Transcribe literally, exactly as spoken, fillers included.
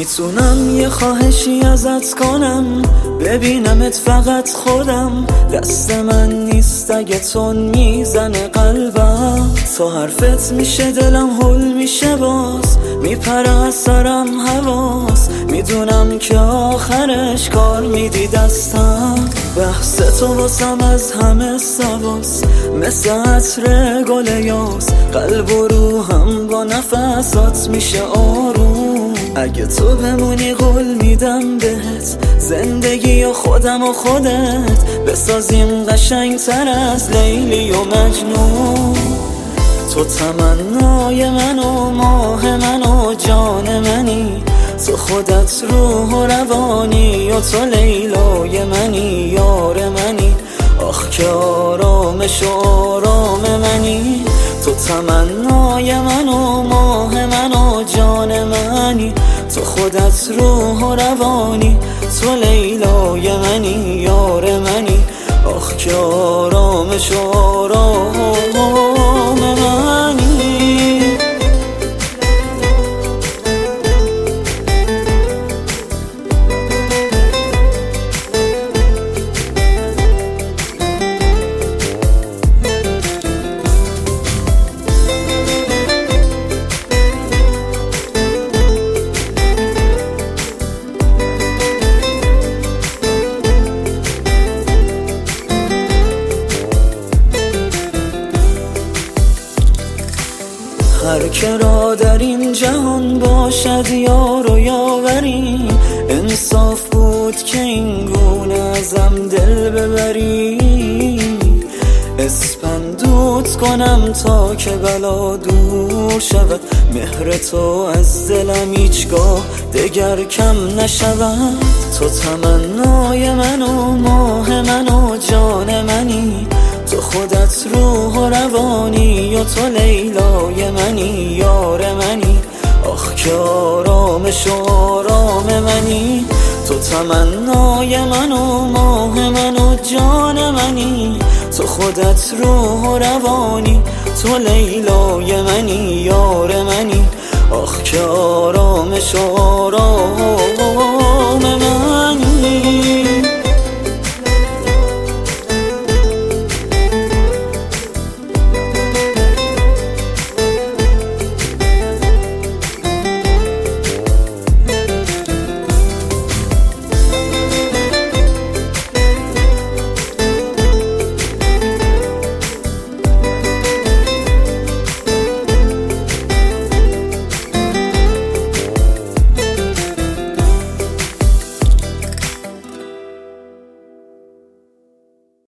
میتونم یه خواهشی ازت کنم، ببینمت فقط خودم، دست من نیست اگه تون میزنه قلبم. تا حرفت میشه دلم هول میشه، باز میپره از سرم حواس، میدونم که آخرش کار میدی دستم. بحث تو واسم از همه سواس، مثل عطر گل یاس، قلب و روحم با نفسات میشه آروم. اگه تو بمونی قول میدم بهت، زندگی و خودم و خودت بسازیم قشنگ تر از لیلی و مجنون. تو تمنای من و ماه من و جان منی، تو خودت روح و روانی و تو لیلای منی، یار منی، آخ که آرامش و آرام منی. تو تمنای من و ماه من و جان منی، تو خودت روح و روانی، تو لیلای منی، یار منی، آخ که آرامش و آرام منی. هر که را در این جهان باشد یار و یاوری، انصاف بود که این گونه ازم دل ببری. اسپندود کنم تا که بلا دور شود، مهر تو از دلم هیچگاه دگر کم نشود. تو تمنای من و ماه من و جان منی، تو خودت روح و روانی و تو لیلای منی، یار منی، آخ که آرامش و آرام منی. تو تمنای من و ماه من و جان منی، تو خودت روح و روانی، تو لیلای منی، یار منی، آخ که آرامش و آرام